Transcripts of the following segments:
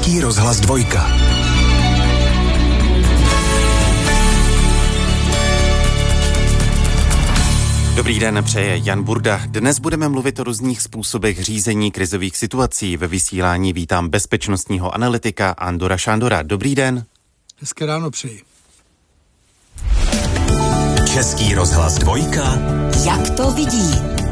Český rozhlas 2. Dobrý den, přeje Jan Burda. Dnes budeme mluvit o různých způsobech řízení krizových situací. Ve vysílání vítám bezpečnostního analytika Andora Šándora. Dobrý den. Hezké ráno přeji. Český rozhlas 2. Jak to vidí?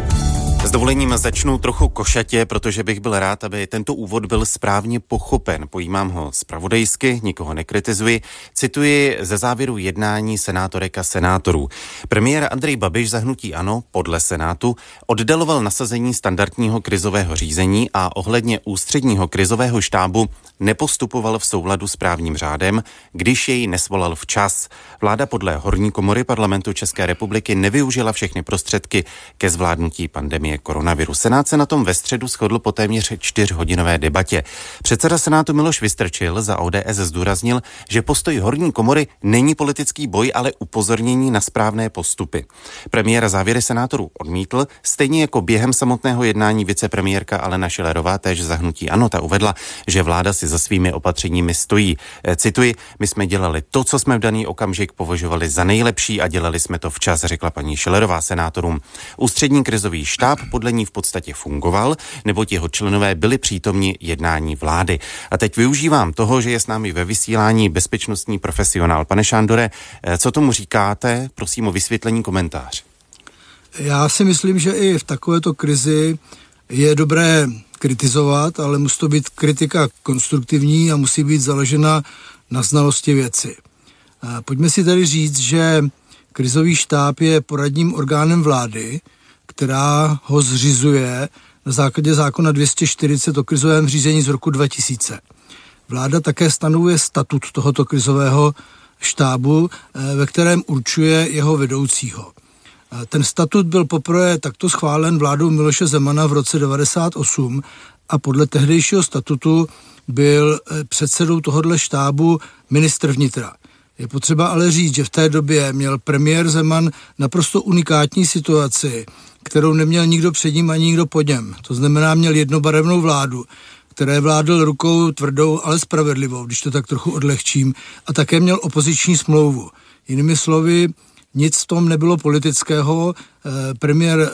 S dovolením začnu trochu košatě, protože bych byl rád, aby tento úvod byl správně pochopen. Pojímám ho zpravodajsky, nikoho nekritizuji. Cituji ze závěru jednání senátorek a senátorů. Premiér Andrej Babiš za hnutí ANO podle Senátu oddaloval nasazení standardního krizového řízení a ohledně ústředního krizového štábu nepostupoval v souladu s právním řádem, když jej nesvolal včas. Vláda podle horní komory Parlamentu České republiky nevyužila všechny prostředky ke zvládnutí pandemie koronaviru. Senát se na tom ve středu shodl po téměř 4hodinové debatě. Předseda Senátu Miloš Vystrčil za ODS zdůraznil, že postoj horní komory není politický boj, ale upozornění na správné postupy. Premiér závěry senátorů odmítl, stejně jako během samotného jednání vicepremiérka Alena Schillerová, též za hnutí ANO, ta uvedla, že vláda si za svými opatřeními stojí. Cituji, my jsme dělali to, co jsme v daný okamžik považovali za nejlepší a dělali jsme to včas, řekla paní Schillerová senátorům. Ústřední krizový štáb podle ní v podstatě fungoval, neboť jeho členové byli přítomni jednání vlády. A teď využívám toho, že je s námi ve vysílání bezpečnostní profesionál. Pane Šándore, co tomu říkáte? Prosím o vysvětlení, komentář. Já si myslím, že i v takovéto krizi je dobré kritizovat, ale musí to být kritika konstruktivní a musí být založena na znalosti věci. Pojďme si tedy říct, že krizový štáb je poradním orgánem vlády, která ho zřizuje na základě zákona 240 o krizovém řízení z roku 2000. Vláda také stanovuje statut tohoto krizového štábu, ve kterém určuje jeho vedoucího. Ten statut byl poprvé takto schválen vládou Miloše Zemana v roce 1998 a podle tehdejšího statutu byl předsedou tohoto štábu ministr vnitra. Je potřeba ale říct, že v té době měl premiér Zeman naprosto unikátní situaci, kterou neměl nikdo před ním ani nikdo po něm. To znamená, měl jednobarevnou vládu, které vládl rukou tvrdou, ale spravedlivou, když to tak trochu odlehčím, a také měl opoziční smlouvu. Jinými slovy, nic v tom nebylo politického. Premiér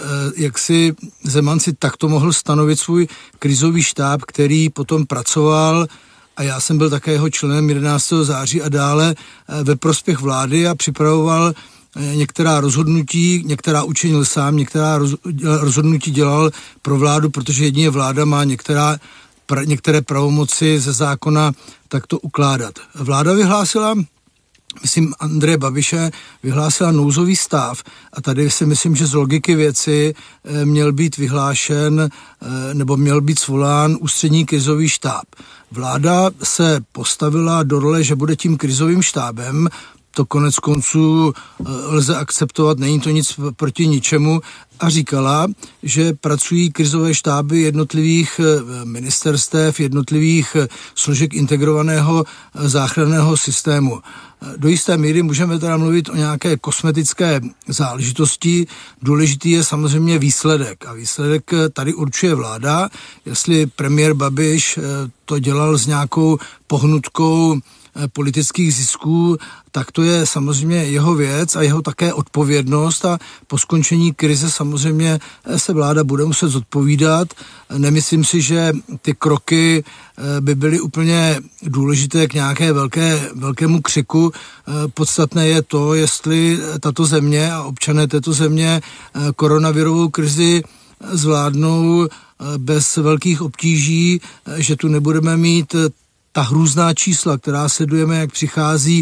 Zeman si takto mohl stanovit svůj krizový štáb, který potom pracoval, a já jsem byl také jeho členem 11. září a dále ve prospěch vlády a připravoval některá rozhodnutí, některá učinil sám, některá rozhodnutí dělal pro vládu, protože jedině vláda má některé pravomoci ze zákona takto ukládat. Vláda vyhlásila, myslím Andreje Babiše, vyhlásila nouzový stav a tady si myslím, že z logiky věci měl být vyhlášen nebo měl být svolán ústřední krizový štáb. Vláda se postavila do role, že bude tím krizovým štábem, to konec konců lze akceptovat, není to nic proti ničemu, a říkala, že pracují krizové štáby jednotlivých ministerstev, jednotlivých složek integrovaného záchranného systému. Do jisté míry můžeme teda mluvit o nějaké kosmetické záležitosti. Důležitý je samozřejmě výsledek. A výsledek tady určuje vláda. Jestli premiér Babiš to dělal s nějakou pohnutkou politických zisků, tak to je samozřejmě jeho věc a jeho také odpovědnost a po skončení krize samozřejmě se vláda bude muset zodpovídat. Nemyslím si, že ty kroky by byly úplně důležité k nějaké velkému křiku. Podstatné je to, jestli tato země a občané této země koronavirovou krizi zvládnou bez velkých obtíží, že tu nebudeme mít ta hrůzná čísla, která sledujeme, jak přichází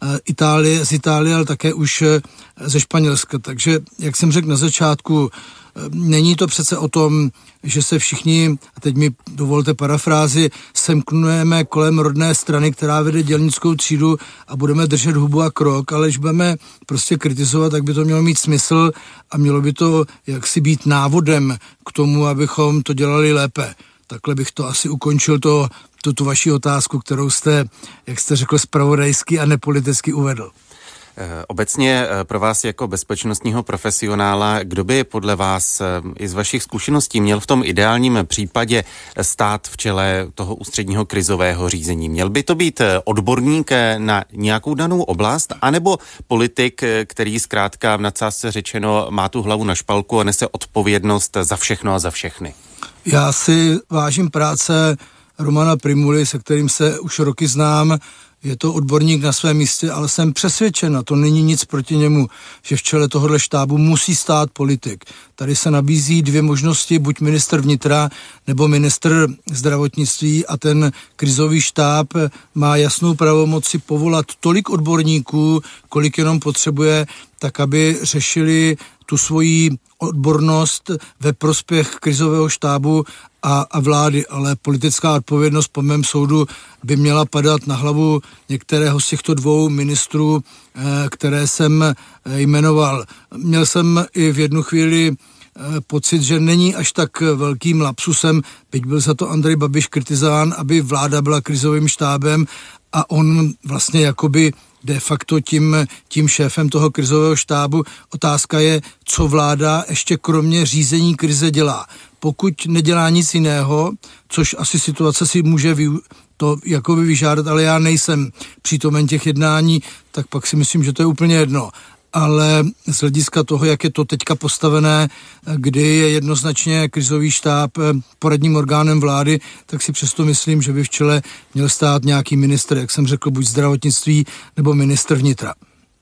z Itálie, ale také už ze Španělska. Takže, jak jsem řekl na začátku, není to přece o tom, že se všichni, a teď mi dovolte parafrázi, semknujeme kolem rodné strany, která vede dělnickou třídu a budeme držet hubu a krok, ale když budeme prostě kritizovat, tak by to mělo mít smysl a mělo by to jaksi být návodem k tomu, abychom to dělali lépe. Takhle bych to asi ukončil tu vaši otázku, kterou jste, jak jste řekl, zpravodajsky a nepoliticky uvedl. Obecně pro vás jako bezpečnostního profesionála, kdo by podle vás i z vašich zkušeností měl v tom ideálním případě stát v čele toho ústředního krizového řízení? Měl by to být odborník na nějakou danou oblast, anebo politik, který zkrátka v nadsázce řečeno má tu hlavu na špalku a nese odpovědnost za všechno a za všechny? Já si vážím práce Romana Prymuly, se kterým se už roky znám. Je to odborník na svém místě, ale jsem přesvědčen, a to není nic proti němu, že v čele tohohle štábu musí stát politik. Tady se nabízí dvě možnosti, buď ministr vnitra nebo ministr zdravotnictví, a ten krizový štáb má jasnou pravomoci povolat tolik odborníků, kolik jenom potřebuje, tak aby řešili tu svoji odbornost ve prospěch krizového štábu a vlády, ale politická odpovědnost po mém soudu by měla padat na hlavu některého z těchto dvou ministrů, které jsem jmenoval. Měl jsem i v jednu chvíli pocit, že není až tak velkým lapsusem, byť byl za to Andrej Babiš kritizován, aby vláda byla krizovým štábem a on vlastně jakoby de facto tím šéfem toho krizového štábu. Otázka je, co vláda ještě kromě řízení krize dělá. Pokud nedělá nic jiného, což asi situace si může to jakoby vyžádat, ale já nejsem přítomen těch jednání, tak pak si myslím, že to je úplně jedno. Ale z hlediska toho, jak je to teďka postavené, kdy je jednoznačně krizový štáb poradním orgánem vlády, tak si přesto myslím, že by v čele měl stát nějaký ministr, jak jsem řekl, buď zdravotnictví nebo ministr vnitra.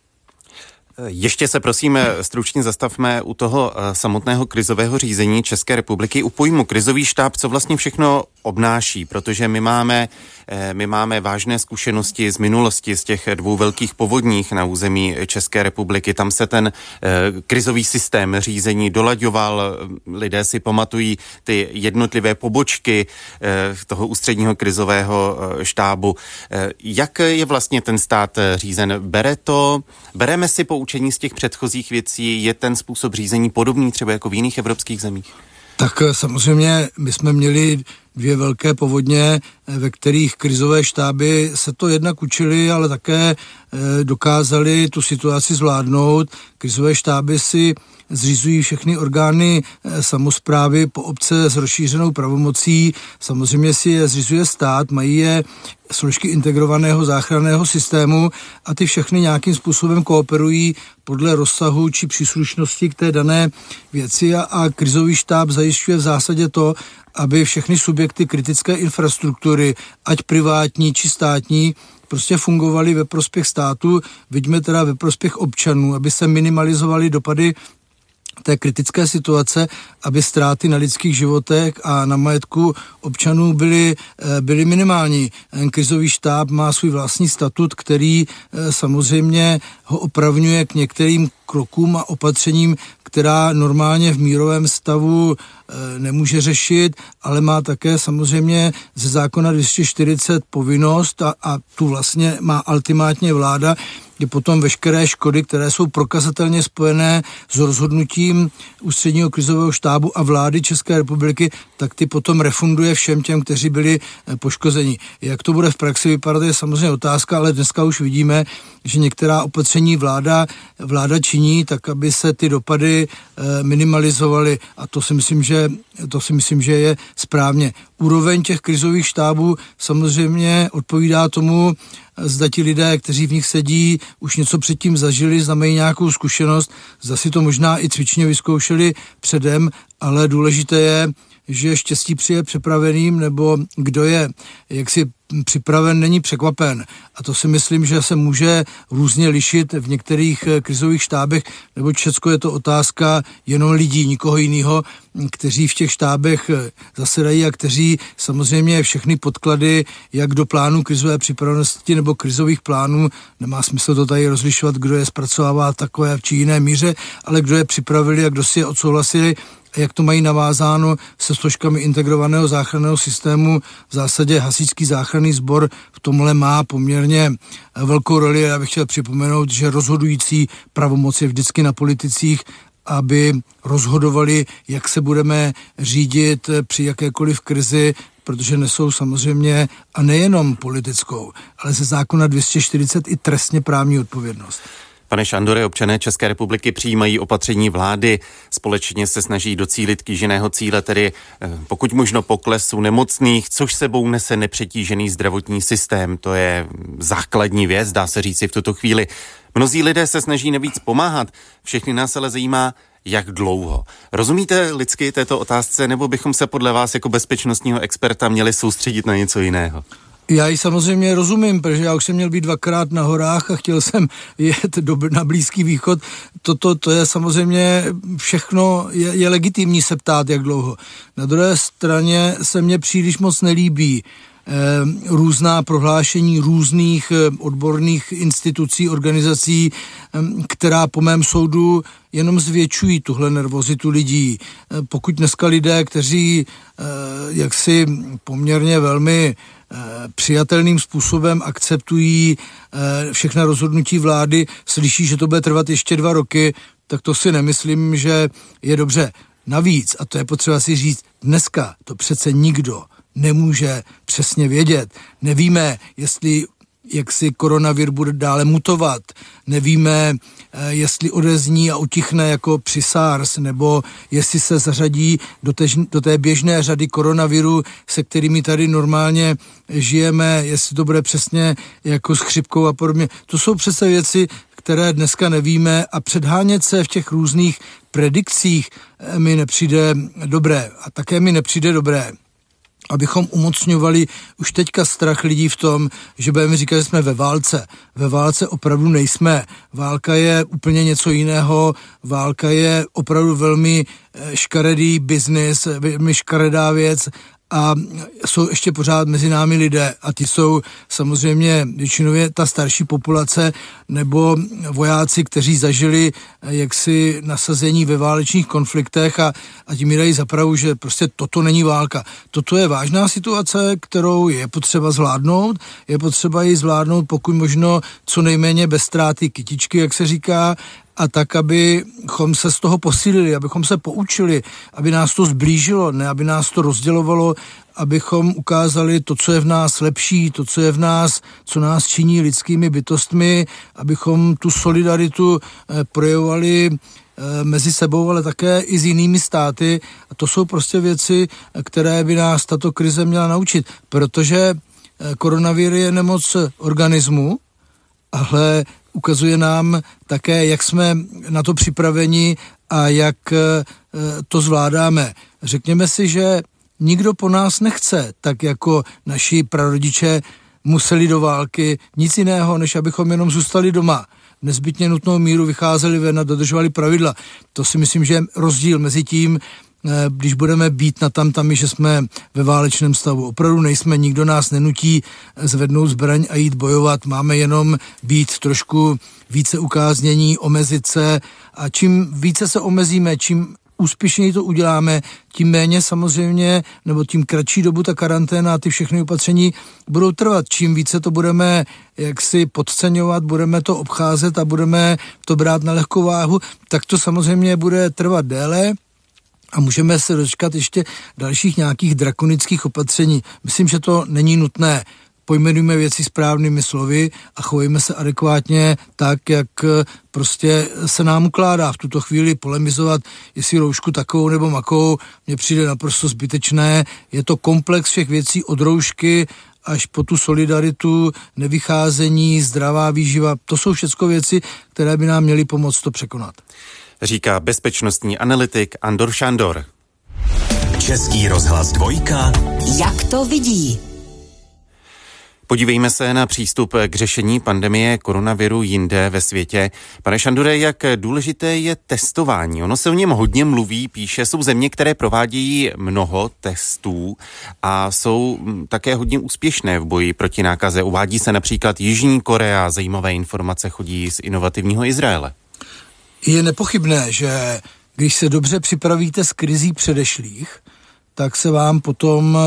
Ještě se prosím stručně zastavme u toho samotného krizového řízení České republiky. U pojmu krizový štáb, co vlastně všechno obnáší, protože my máme vážné zkušenosti z minulosti, z těch dvou velkých povodních na území České republiky. Tam se ten krizový systém řízení dolaďoval, lidé si pamatují ty jednotlivé pobočky toho ústředního krizového štábu. Jak je vlastně ten stát řízen? Bereme si poučení z těch předchozích věcí, je ten způsob řízení podobný třeba jako v jiných evropských zemích? Tak samozřejmě my jsme měli dvě velké povodně, ve kterých krizové štáby se to jednak učili, ale také dokázali tu situaci zvládnout. Krizové štáby si zřizují všechny orgány samosprávy po obce s rozšířenou pravomocí. Samozřejmě si je zřizuje stát, mají je složky integrovaného záchranného systému a ty všechny nějakým způsobem kooperují podle rozsahu či příslušnosti k té dané věci a krizový štáb zajišťuje v zásadě to, aby všechny subjekty kritické infrastruktury, ať privátní či státní, prostě fungovaly ve prospěch státu, vidíme teda ve prospěch občanů, aby se minimalizovaly dopady té kritické situace, aby ztráty na lidských životech a na majetku občanů byly minimální. Krizový štáb má svůj vlastní statut, který samozřejmě ho opravňuje k některým krokům a opatřením, která normálně v mírovém stavu nemůže řešit, ale má také samozřejmě ze zákona 240 povinnost a tu vlastně má ultimátně vláda, kdy potom veškeré škody, které jsou prokazatelně spojené s rozhodnutím ústředního krizového štábu a vlády České republiky, tak ty potom refunduje všem těm, kteří byli poškozeni. Jak to bude v praxi vypadat, je samozřejmě otázka, ale dneska už vidíme, že některá opatření vláda činí, tak aby se ty dopady minimalizovaly a to si myslím, že je správně. Úroveň těch krizových štábů samozřejmě odpovídá tomu, zda ti lidé, kteří v nich sedí, už něco předtím zažili, znamenají nějakou zkušenost, zda si to možná i cvičně vyzkoušeli předem, ale důležité je, že štěstí přijde připraveným, nebo kdo je jaksi připraven, není překvapen. A to si myslím, že se může různě lišit v některých krizových štábech, nebo Česko je to otázka jenom lidí, nikoho jiného, kteří v těch štábech zasedají a kteří samozřejmě všechny podklady, jak do plánu krizové připravenosti nebo krizových plánů, nemá smysl to tady rozlišovat, kdo je zpracovává takové či jiné míře, ale kdo je připravili a kdo si je odsouhlasili, jak to mají navázáno se složkami integrovaného záchranného systému. V zásadě hasičský záchranný sbor v tomhle má poměrně velkou roli. Já bych chtěl připomenout, že rozhodující pravomoc je vždycky na politicích, aby rozhodovali, jak se budeme řídit při jakékoliv krizi, protože nesou samozřejmě a nejenom politickou, ale ze zákona 240 i trestně právní odpovědnost. Pane Šandore, občané České republiky přijímají opatření vlády, společně se snaží docílit kýženého cíle, tedy pokud možno poklesu nemocných, což sebou nese nepřetížený zdravotní systém. To je základní věc, dá se říci v tuto chvíli. Mnozí lidé se snaží navíc pomáhat, všechny nás ale zajímá, jak dlouho. Rozumíte lidsky této otázce, nebo bychom se podle vás jako bezpečnostního experta měli soustředit na něco jiného? Já ji samozřejmě rozumím, protože já už jsem měl být 2krát na horách a chtěl jsem jet na Blízký východ. To je samozřejmě všechno, je legitimní se ptát, jak dlouho. Na druhé straně se mně příliš moc nelíbí různá prohlášení různých odborných institucí, organizací, která po mém soudu jenom zvětšují tuhle nervozitu lidí. Pokud dneska lidé, kteří jaksi poměrně velmi přijatelným způsobem akceptují všechna rozhodnutí vlády, slyší, že to bude trvat ještě 2 roky, tak to si nemyslím, že je dobře. Navíc, a to je potřeba si říct, dneska to přece nikdo nemůže přesně vědět. Nevíme, jak si koronavir bude dále mutovat. Nevíme, jestli odezní a utichne jako při SARS, nebo jestli se zařadí do té běžné řady koronaviru, se kterými tady normálně žijeme, jestli to bude přesně jako s chřipkou a podobně. To jsou přece věci, které dneska nevíme, a předhánět se v těch různých predikcích mi nepřijde dobré. A také mi nepřijde dobré, abychom umocňovali už teďka strach lidí v tom, že budeme říkat, že jsme ve válce. Ve válce opravdu nejsme. Válka je úplně něco jiného. Válka je opravdu velmi škaredý biznis, velmi škaredá věc, a jsou ještě pořád mezi námi lidé, a ti jsou samozřejmě většinově ta starší populace nebo vojáci, kteří zažili jaksi nasazení ve válečných konfliktech, a ti mi dají za pravdu, že prostě toto není válka. Toto je vážná situace, kterou je potřeba zvládnout. Je potřeba ji zvládnout pokud možno co nejméně bez ztráty kytičky, jak se říká, a tak, abychom se z toho posílili, abychom se poučili, aby nás to zblížilo, ne aby nás to rozdělovalo, abychom ukázali to, co je v nás lepší, to, co je v nás, co nás činí lidskými bytostmi, abychom tu solidaritu projevovali mezi sebou, ale také i s jinými státy. A to jsou prostě věci, které by nás tato krize měla naučit, protože koronavir je nemoc organismu, ale ukazuje nám také, jak jsme na to připraveni a jak to zvládáme. Řekněme si, že nikdo po nás nechce, tak jako naši prarodiče museli do války, nic jiného, než abychom jenom zůstali doma. V nezbytně nutnou míru vycházeli ven a dodržovali pravidla. To si myslím, že je rozdíl mezi tím, když budeme být na tamtami, že jsme ve válečném stavu. Opravdu nejsme, nikdo nás nenutí zvednout zbraň a jít bojovat. Máme jenom být trošku více ukáznění, omezit se, a čím více se omezíme, čím úspěšněji to uděláme, tím méně samozřejmě, nebo tím kratší dobu ta karanténa a ty všechny opatření budou trvat. Čím více to budeme jaksi podceňovat, budeme to obcházet a budeme to brát na lehkou váhu, tak to samozřejmě bude trvat déle. A můžeme se dočkat ještě dalších nějakých drakonických opatření. Myslím, že to není nutné. Pojmenujme věci správnými slovy a chovejme se adekvátně tak, jak prostě se nám ukládá. V tuto chvíli polemizovat, jestli roušku takovou nebo makou, mně přijde naprosto zbytečné. Je to komplex všech věcí od roušky až po tu solidaritu, nevycházení, zdravá výživa. To jsou všechno věci, které by nám měly pomoct to překonat. Říká bezpečnostní analytik Andor Šandor. Český rozhlas 2. Jak to vidí? Podívejme se na přístup k řešení pandemie koronaviru jinde ve světě. Pane Šandore, jak důležité je testování? Ono se o něm hodně mluví, píše, jsou země, které provádějí mnoho testů a jsou také hodně úspěšné v boji proti nákaze. Uvádí se například Jižní Korea, zajímavé informace chodí z inovativního Izraele. Je nepochybné, že když se dobře připravíte z krizí předešlých, tak se vám potom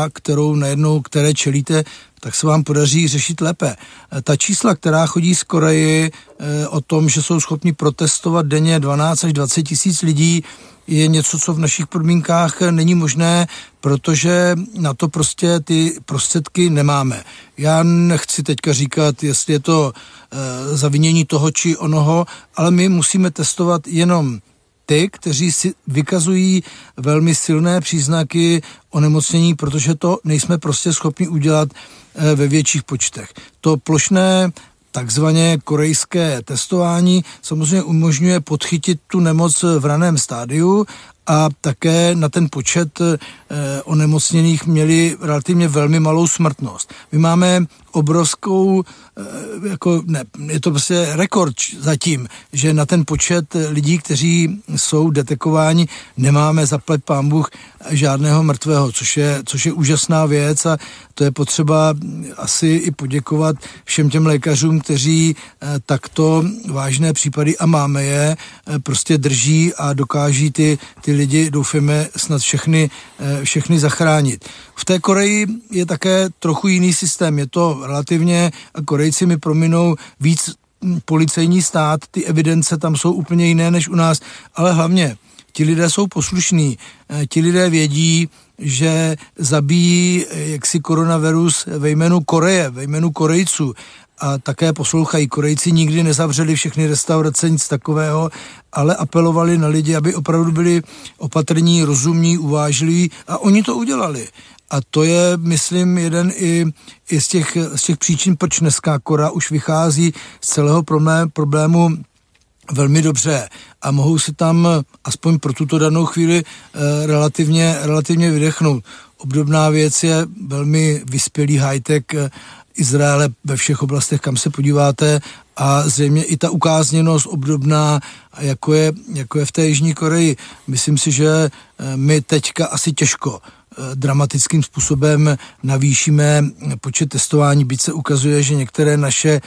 které čelíte, tak se vám podaří řešit lépe. Ta čísla, která chodí z Koreji o tom, že jsou schopni protestovat denně 12 až 20 tisíc lidí, je něco, co v našich podmínkách není možné, protože na to prostě ty prostředky nemáme. Já nechci teďka říkat, jestli je to zavinění toho či onoho, ale my musíme testovat jenom ty, kteří si vykazují velmi silné příznaky onemocnění, protože to nejsme prostě schopni udělat ve větších počtech. To plošné takzvané korejské testování samozřejmě umožňuje podchytit tu nemoc v raném stádiu a také na ten počet onemocněných měli relativně velmi malou smrtnost. My máme obrovskou, je to prostě rekord zatím, že na ten počet lidí, kteří jsou detekováni, nemáme zaplať pán Bůh žádného mrtvého, což je úžasná věc a to je potřeba asi i poděkovat všem těm lékařům, kteří takto vážné případy, a máme je, prostě drží a dokáží ty lidi, doufáme, snad všechny zachránit. V té Koreji je také trochu jiný systém, je to relativně, a Korejci mi prominou, víc policejní stát, ty evidence tam jsou úplně jiné než u nás, ale hlavně ti lidé jsou poslušní, ti lidé vědí, že zabíjí jaksi koronavirus ve jménu Koreje, ve jménu Korejců, a také poslouchají. Korejci nikdy nezavřeli všechny restaurace, nic takového, ale apelovali na lidi, aby opravdu byli opatrní, rozumní, uvážliví, a oni to udělali. A to je, myslím, jeden i z těch příčin, proč dneska Korea už vychází z celého problému velmi dobře a mohou si tam aspoň pro tuto danou chvíli relativně vydechnout. Obdobná věc je velmi vyspělý high-tech Izraele ve všech oblastech, kam se podíváte, a zřejmě i ta ukázněnost obdobná, jako je v té Jižní Koreji. Myslím si, že my teďka asi těžko dramatickým způsobem navýšíme počet testování, byť se ukazuje, že některé naše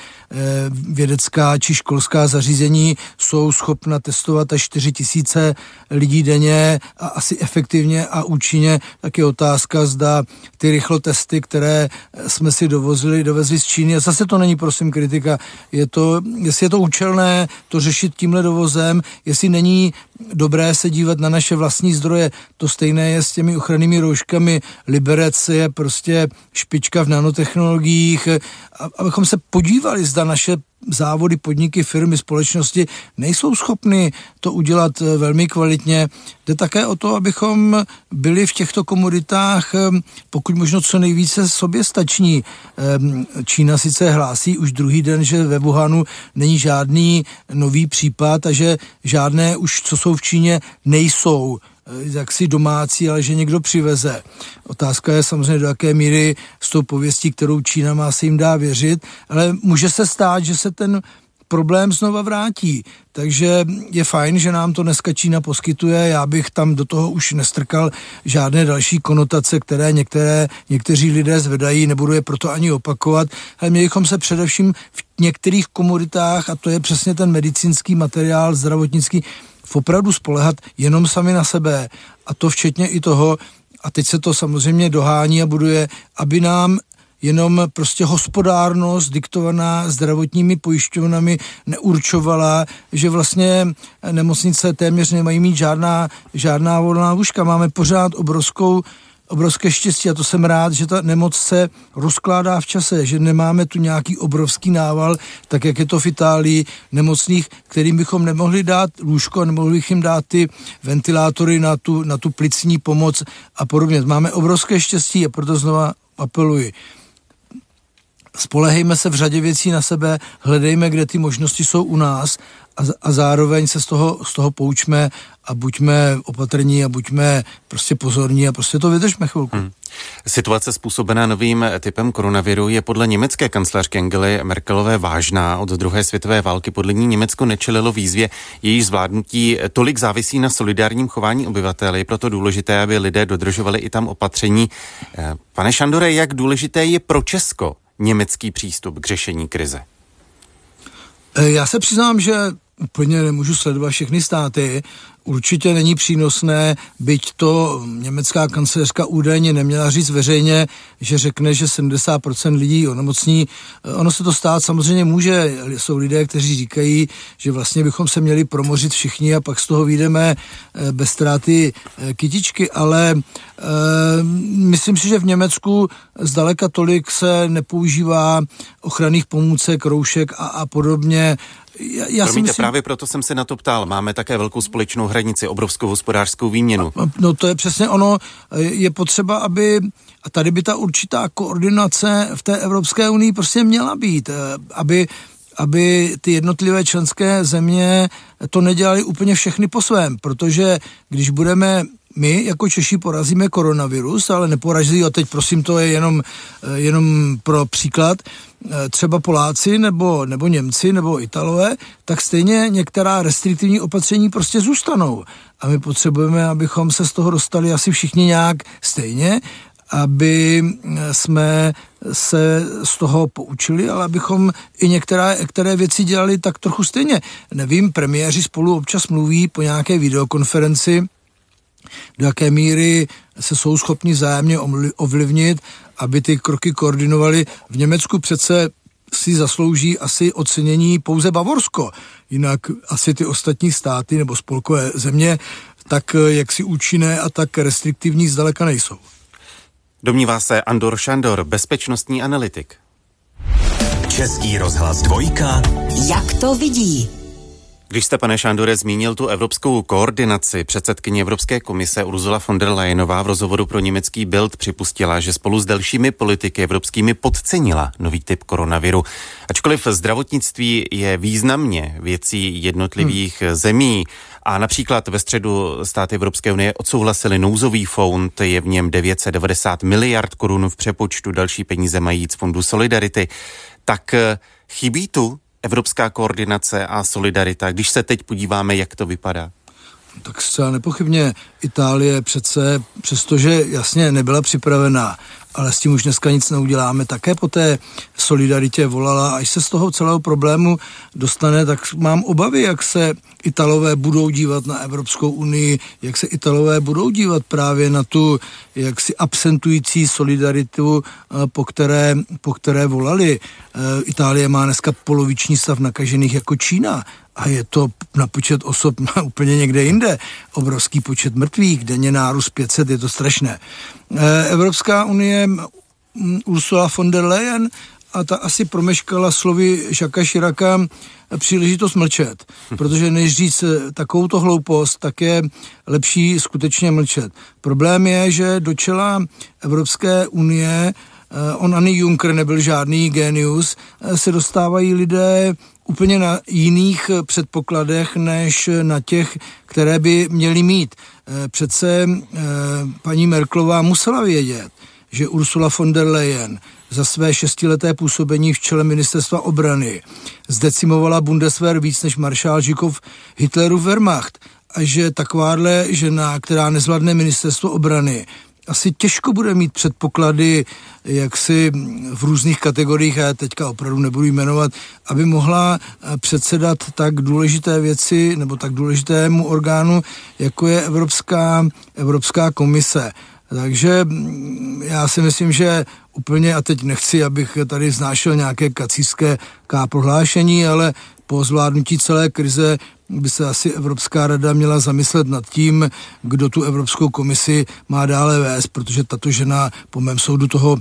vědecká či školská zařízení jsou schopna testovat až 4 000 lidí denně a asi efektivně a účinně. Tak je otázka, zda ty rychlotesty, které jsme si dovezli z Číny, a zase to není prosím kritika, jestli je to účelné to řešit tímhle dovozem, jestli není dobré se dívat na naše vlastní zdroje. To stejné je s těmi ochrannými rouškami. Liberec je prostě špička v nanotechnologiích. Abychom se podívali, zda naše závody, podniky, firmy, společnosti nejsou schopny to udělat velmi kvalitně. Jde také o to, abychom byli v těchto komoditách pokud možno co nejvíce soběstační. Čína sice hlásí už druhý den, že ve Wuhanu není žádný nový případ a že žádné už, co jsou v Číně, nejsou jaksi domácí, ale že někdo přiveze. Otázka je samozřejmě, do jaké míry s tou pověstí, kterou Čína má, se jim dá věřit, ale může se stát, že se ten problém znova vrátí. Takže je fajn, že nám to dneska Čína poskytuje. Já bych tam do toho už nestrkal žádné další konotace, které někteří lidé zvedají, nebudu je proto ani opakovat. Ale měli bychom se především v některých komoditách, a to je přesně ten medicínský materiál, zdravotnický, opravdu spolehat jenom sami na sebe, a to včetně i toho, a teď se to samozřejmě dohání a buduje, aby nám jenom prostě hospodárnost diktovaná zdravotními pojišťovnami neurčovala, že vlastně nemocnice téměř nemají mít žádná volná lůžka. Máme pořád obrovské štěstí, a to jsem rád, že ta nemoc se rozkládá v čase, že nemáme tu nějaký obrovský nával, tak jak je to v Itálii, nemocných, kterým bychom nemohli dát lůžko, nemohli bychom dát ty ventilátory na tu plicní pomoc a podobně. Máme obrovské štěstí a proto znova apeluji. Spolehejme se v řadě věcí na sebe, hledejme, kde ty možnosti jsou u nás a zároveň se z toho poučme a buďme opatrní a buďme prostě pozorní a prostě to vydržme chvilku. Situace způsobená novým typem koronaviru je podle německé kancléřky Angely Merkelové vážná. Od druhé světové války podle ní Německo nečelilo výzvě, jejíž zvládnutí tolik závisí na solidárním chování obyvatel. Je proto důležité, aby lidé dodržovali i tam opatření. Pane Šandore, jak důležité je pro Česko německý přístup k řešení krize? Já se přiznám, že úplně nemůžu sledovat všechny státy. Určitě není přínosné, byť to německá kancléřka údajně neměla říct veřejně, že řekne, že 70% lidí onemocní. Ono se to stát samozřejmě může. Jsou lidé, kteří říkají, že vlastně bychom se měli promořit všichni a pak z toho vyjdeme bez ztráty kytičky, ale myslím si, že v Německu zdaleka tolik se nepoužívá ochranných pomůcek, roušek a podobně. Promiňte, právě proto jsem se na to ptal. Máme také velkou společnou hranici, obrovskou hospodářskou výměnu. No to je přesně ono. Je potřeba, a tady by ta určitá koordinace v té Evropské unii prostě měla být, aby ty jednotlivé členské země to nedělali úplně všechny po svém, protože když budeme my jako Češi porazíme koronavirus, ale neporazí ho teď, prosím, to je jenom pro příklad, třeba Poláci nebo Němci nebo Italové, tak stejně některá restriktivní opatření prostě zůstanou. A my potřebujeme, abychom se z toho dostali asi všichni nějak stejně, aby jsme se z toho poučili, ale abychom i některé věci dělali tak trochu stejně. Nevím, premiéři spolu občas mluví po nějaké videokonferenci, do jaké míry se jsou schopni vzájemně ovlivnit, aby ty kroky koordinovali. V Německu přece si zaslouží asi ocenění pouze Bavorsko, jinak asi ty ostatní státy nebo spolkové země tak jaksi účinné a tak restriktivní zdaleka nejsou. Domnívá se Andor Šandor, bezpečnostní analytik. Český rozhlas Dvojka. Jak to vidí? Když jste, pane Šandore, zmínil tu evropskou koordinaci, předsedkyně Evropské komise Ursula von der Leyenová v rozhovoru pro německý Bild připustila, že spolu s dalšími politiky evropskými podcenila nový typ koronaviru. Ačkoliv zdravotnictví je významně věcí jednotlivých zemí a například ve středu státy Evropské unie odsouhlasili nouzový fond, je v něm 990 miliard korun v přepočtu, další peníze mají jít z fondu Solidarity, tak chybí tu evropská koordinace a solidarita, když se teď podíváme, jak to vypadá? Tak zcela nepochybně Itálie přece, přestože jasně nebyla připravená, ale s tím už dneska nic neuděláme, také po té solidaritě volala, až se z toho celého problému dostane, tak mám obavy, jak se Italové budou dívat na Evropskou unii, jak se Italové budou dívat právě na tu jaksi absentující solidaritu, po které volali. Itálie má dneska poloviční stav nakažených jako Čína. A je to na počet osob úplně někde jinde. Obrovský počet mrtvých, denně nárůst 500, je to strašné. Evropská unie, Ursula von der Leyen, a ta asi promeškala slovy Jacquesa Chiraca příležitost mlčet, protože než říct takovouto hloupost, tak je lepší skutečně mlčet. Problém je, že do čela Evropské unie, on ani Juncker nebyl žádný génius, se dostávají lidé úplně na jiných předpokladech, než na těch, které by měli mít. Přece paní Merkelová musela vědět, že Ursula von der Leyen za své 6leté působení v čele ministerstva obrany zdecimovala Bundeswehr víc než maršál Žukov Hitlerův Wehrmacht a že takováhle žena, která nezvládne ministerstvo obrany, asi těžko bude mít předpoklady, jak si v různých kategoriích, a já teďka opravdu nebudu jmenovat, aby mohla předsedat tak důležité věci nebo tak důležitému orgánu, jako je Evropská komise. Takže já si myslím, že úplně, a teď nechci, abych tady vznášel nějaké kacířské prohlášení, ale po zvládnutí celé krize by se asi Evropská rada měla zamyslet nad tím, kdo tu Evropskou komisi má dále vést, protože tato žena po mém soudu toho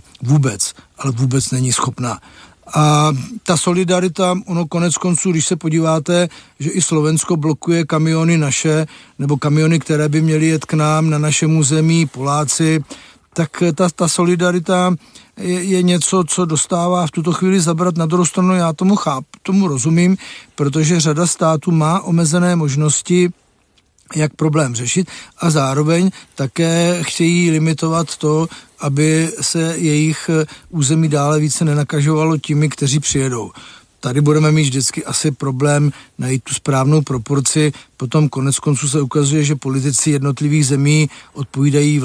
vůbec není schopná. A ta solidarita, ono konec konců, když se podíváte, že i Slovensko blokuje kamiony naše, nebo kamiony, které by měly jet k nám na našem území, Poláci, tak ta solidarita je něco, co dostává v tuto chvíli zabrat. Na druhou stranu já tomu rozumím, protože řada států má omezené možnosti, jak problém řešit, a zároveň také chtějí limitovat to, aby se jejich území dále více nenakažovalo těmi, kteří přijedou. Tady budeme mít vždycky asi problém najít tu správnou proporci, potom konec konců se ukazuje, že politici jednotlivých zemí odpovídají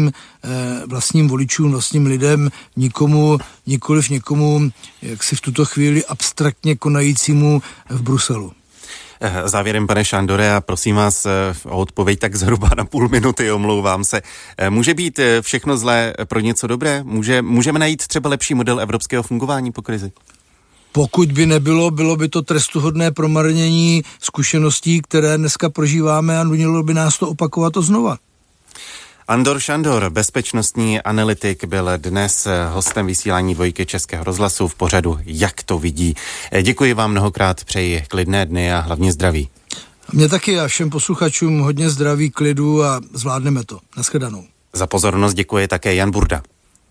vlastním voličům, vlastním lidem, nikoliv někomu, jak si v tuto chvíli abstraktně konajícímu v Bruselu. Závěrem, pane Šandore, a prosím vás o odpověď tak zhruba na půl minuty, omlouvám se. Může být všechno zlé pro něco dobré? Můžeme najít třeba lepší model evropského fungování po krizi? Pokud by nebylo, bylo by to trestuhodné promarnění zkušeností, které dneska prožíváme a nutilo by nás to opakovat znova. Andor Šandor, bezpečnostní analytik, byl dnes hostem vysílání Dvojky Českého rozhlasu v pořadu Jak to vidí. Děkuji vám mnohokrát, přeji klidné dny a hlavně zdraví. Mně taky a všem posluchačům hodně zdraví, klidu a zvládneme to. Nashledanou. Za pozornost děkuje také Jan Burda.